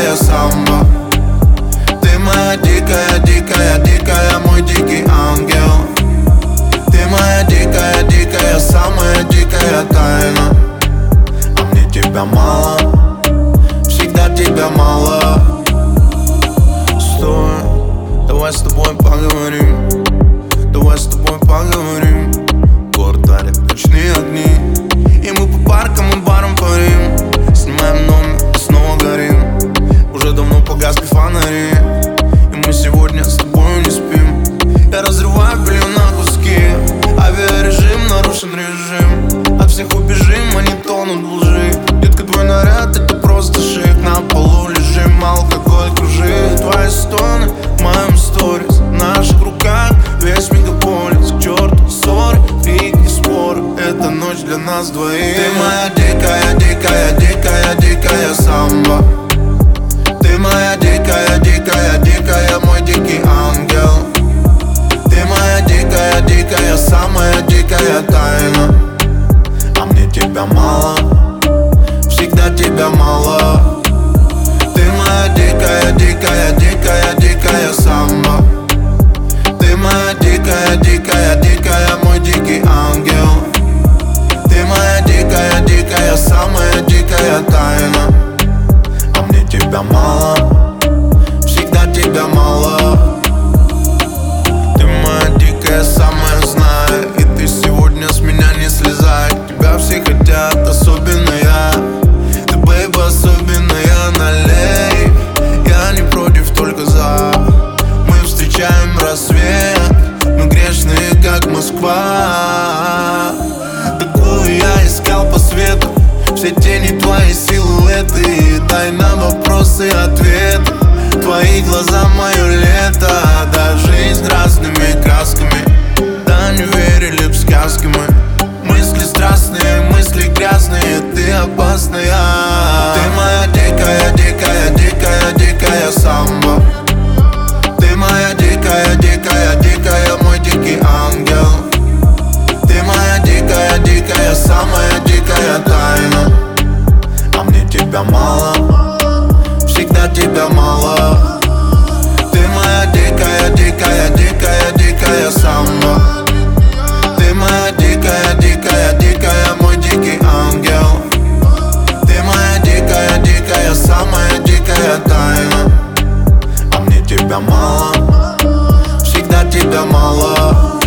дикая самба. Ты моя дикая, дикая, дикая, мой дикий ангел. Ты моя дикая, дикая, самая дикая тайна. А мне тебя мало, всегда тебя мало. Стой, давай с тобой поговорим. Давай с тобой поговорим. Город дарит ночные огни, и мы по паркам и барам парим. Снимаем номер и снова горим. Уже давно погасли фонари, и мы сегодня с тобой не спим. Я разрываю белье на куски, авиарежим, нарушен режим. От всех убежим, они тонут в лжи. Детка, твой наряд, это просто шик. На полу лежим, алкоголь кружит. Твои стоны в моем сторис, в наших руках весь мегаполис. К черту ссоры, крики, споры, это ночь для нас двоих. Ты моя дикая, дикая, дикая, дикая самба. Ты моя дикая, дикая, дикая, мой дикий ангел. Ты моя дикая, дикая, самая дикая тайна. А мне тебя мало, всегда тебя мало. Ты моя дикая, дикая, дикая, дикая самба. Ты моя дикая, дикая, дикая, мой дикий ангел. Ты моя дикая, дикая, самая дикая тайна. А мне тебя мало, всегда тебя мало. Ты моя дикая, самая знаю, и ты сегодня с меня не слезай. Тебя все хотят, особенно я. Ты, бэйб, особенная, налей. Я не против, только за. Мы встречаем рассвет, мы грешные, как Москва. Такую я искал по свету, все тени, твои силуэты. Дай нам вопросы и ответы. Твои глаза, мое лето. Да, жизнь разными красками. Да, не верили в сказки мы. Мысли страстные, мысли грязные. Ты опасная. Ты моя дикая, дикая, дикая, дикая самба. Ты моя дикая, дикая, дикая, мой дикий ангел. Ты моя дикая, дикая, самая дикая тайна. А мне тебя мало, всегда тебя мало. Ты моя дикая, дикая, дикая, дикая самба. Ты моя дикая, дикая, дикая, мой дикий ангел. Ты моя дикая, дикая, самая дикая тайна. А мне тебя мало, всегда тебя мало.